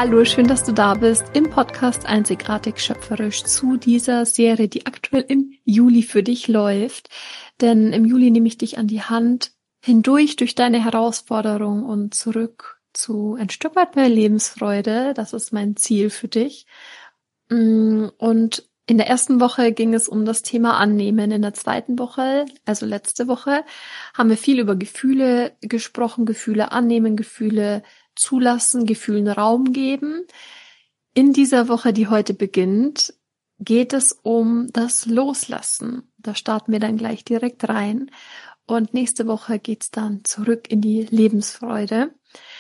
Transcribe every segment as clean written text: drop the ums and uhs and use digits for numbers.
Hallo, schön, dass du da bist im Podcast Einzigartig Schöpferisch zu dieser Serie, die aktuell im Juli für dich läuft. Denn im Juli nehme ich dich an die Hand hindurch durch deine Herausforderung und zurück zu ein Stück weit mehr Lebensfreude. Das ist mein Ziel für dich. Und in der ersten Woche ging es um das Thema Annehmen. In der zweiten Woche, also letzte Woche, haben wir viel über Gefühle gesprochen, Gefühle annehmen, Gefühle zulassen, Gefühlen Raum geben. In dieser Woche, die heute beginnt, geht es um das Loslassen. Da starten wir dann gleich direkt rein. Und nächste Woche geht's dann zurück in die Lebensfreude.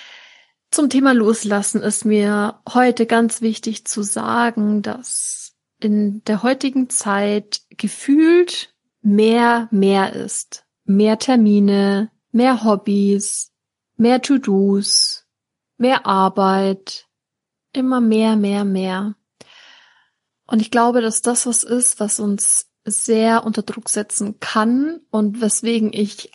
Zum Thema Loslassen ist mir heute ganz wichtig zu sagen, dass in der heutigen Zeit gefühlt mehr ist. Mehr Termine, mehr Hobbys, mehr To-Dos, mehr Arbeit, immer mehr. Und ich glaube, dass das was ist, was uns sehr unter Druck setzen kann und weswegen ich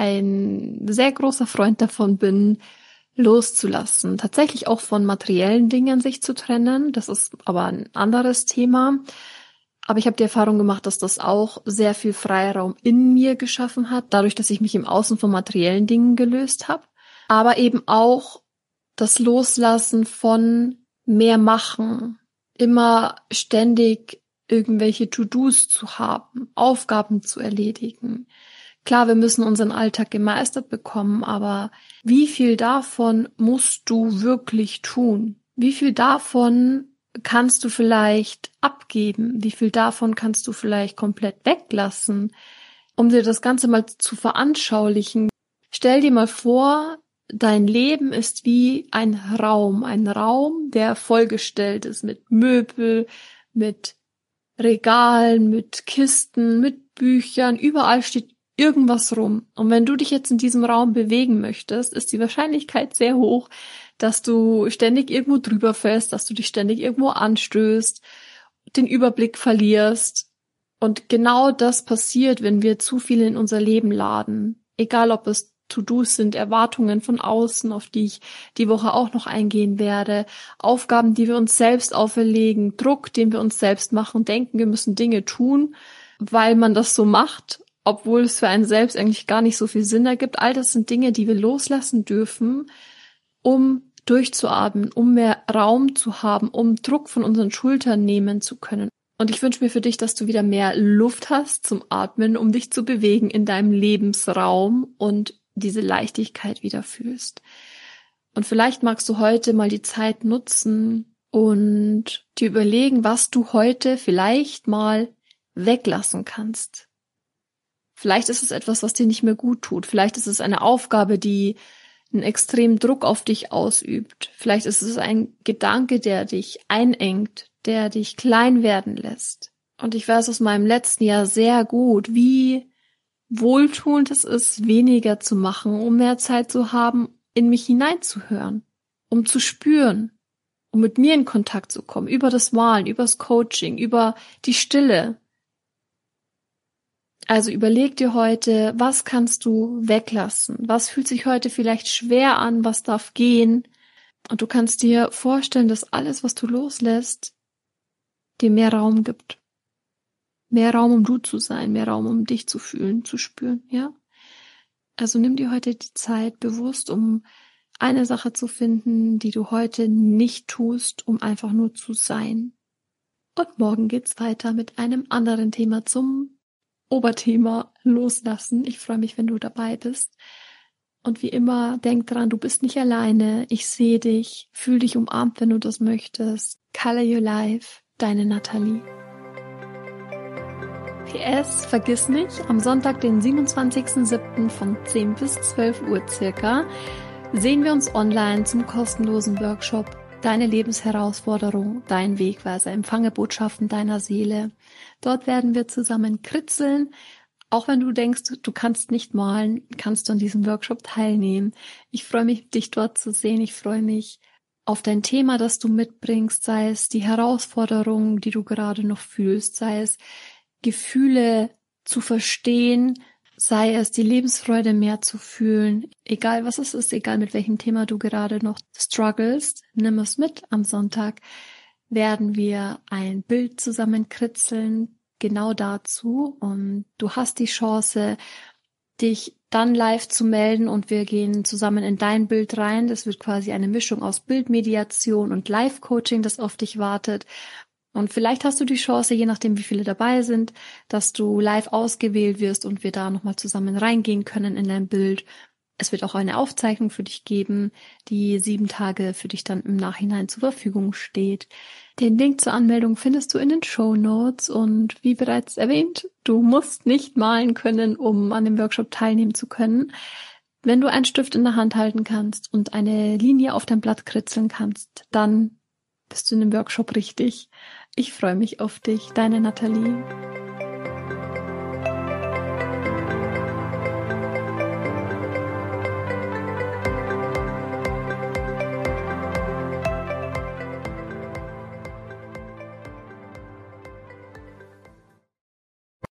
ein sehr großer Freund davon bin, loszulassen. Tatsächlich auch von materiellen Dingen sich zu trennen. Das ist aber ein anderes Thema. Aber ich habe die Erfahrung gemacht, dass das auch sehr viel Freiraum in mir geschaffen hat, dadurch, dass ich mich im Außen von materiellen Dingen gelöst habe. Aber eben auch das Loslassen von mehr machen, immer ständig irgendwelche To-Dos zu haben, Aufgaben zu erledigen. Klar, wir müssen unseren Alltag gemeistert bekommen, aber wie viel davon musst du wirklich tun? Wie viel davon kannst du vielleicht abgeben? Wie viel davon kannst du vielleicht komplett weglassen? Um dir das Ganze mal zu veranschaulichen, stell dir mal vor, dein Leben ist wie ein Raum, der vollgestellt ist mit Möbel, mit Regalen, mit Kisten, mit Büchern, überall steht irgendwas rum. Und wenn du dich jetzt in diesem Raum bewegen möchtest, ist die Wahrscheinlichkeit sehr hoch, dass du ständig irgendwo drüber fällst, dass du dich ständig irgendwo anstößt, den Überblick verlierst. Und genau das passiert, wenn wir zu viel in unser Leben laden. Egal, ob es To-Dos sind, Erwartungen von außen, auf die ich die Woche auch noch eingehen werde, Aufgaben, die wir uns selbst auferlegen, Druck, den wir uns selbst machen, denken, wir müssen Dinge tun, weil man das so macht, obwohl es für einen selbst eigentlich gar nicht so viel Sinn ergibt. All das sind Dinge, die wir loslassen dürfen, um durchzuatmen, um mehr Raum zu haben, um Druck von unseren Schultern nehmen zu können. Und ich wünsche mir für dich, dass du wieder mehr Luft hast zum Atmen, um dich zu bewegen in deinem Lebensraum und diese Leichtigkeit wieder fühlst. Und vielleicht magst du heute mal die Zeit nutzen und dir überlegen, was du heute vielleicht mal weglassen kannst. Vielleicht ist es etwas, was dir nicht mehr gut tut. Vielleicht ist es eine Aufgabe, die einen extremen Druck auf dich ausübt. Vielleicht ist es ein Gedanke, der dich einengt, der dich klein werden lässt. Und ich weiß aus meinem letzten Jahr sehr gut, wie wohltuend es ist, weniger zu machen, um mehr Zeit zu haben, in mich hineinzuhören, um zu spüren, um mit mir in Kontakt zu kommen, über das Malen, über das Coaching, über die Stille. Also überleg dir heute, was kannst du weglassen? Was fühlt sich heute vielleicht schwer an? Was darf gehen? Und du kannst dir vorstellen, dass alles, was du loslässt, dir mehr Raum gibt. Mehr Raum, um du zu sein, mehr Raum, um dich zu fühlen, zu spüren, ja? Also nimm dir heute die Zeit bewusst, um eine Sache zu finden, die du heute nicht tust, um einfach nur zu sein. Und morgen geht's weiter mit einem anderen Thema zum Oberthema Loslassen. Ich freue mich, wenn du dabei bist. Und wie immer, denk dran, du bist nicht alleine. Ich sehe dich, fühl dich umarmt, wenn du das möchtest. Color Your Life, deine Nathalie. PS, vergiss nicht, am Sonntag, den 27.07. von 10 bis 12 Uhr circa, sehen wir uns online zum kostenlosen Workshop Deine Lebensherausforderung, dein Wegweiser, empfange Botschaften deiner Seele. Dort werden wir zusammen kritzeln. Auch wenn du denkst, du kannst nicht malen, kannst du an diesem Workshop teilnehmen. Ich freue mich, dich dort zu sehen. Ich freue mich auf dein Thema, das du mitbringst, sei es die Herausforderungen, die du gerade noch fühlst, sei es Gefühle zu verstehen, Sei es die Lebensfreude mehr zu fühlen, egal was es ist, egal mit welchem Thema du gerade noch strugglest, nimm es mit. Am Sonntag werden wir ein Bild zusammen kritzeln, genau dazu. Und du hast die Chance, dich dann live zu melden und wir gehen zusammen in dein Bild rein. Das wird quasi eine Mischung aus Bildmediation und Live-Coaching, das auf dich wartet. Und vielleicht hast du die Chance, je nachdem wie viele dabei sind, dass du live ausgewählt wirst und wir da nochmal zusammen reingehen können in dein Bild. Es wird auch eine Aufzeichnung für dich geben, die 7 Tage für dich dann im Nachhinein zur Verfügung steht. Den Link zur Anmeldung findest du in den Shownotes und wie bereits erwähnt, du musst nicht malen können, um an dem Workshop teilnehmen zu können. Wenn du einen Stift in der Hand halten kannst und eine Linie auf dein Blatt kritzeln kannst, dann bist du in dem Workshop richtig. Ich freue mich auf dich, deine Nathalie.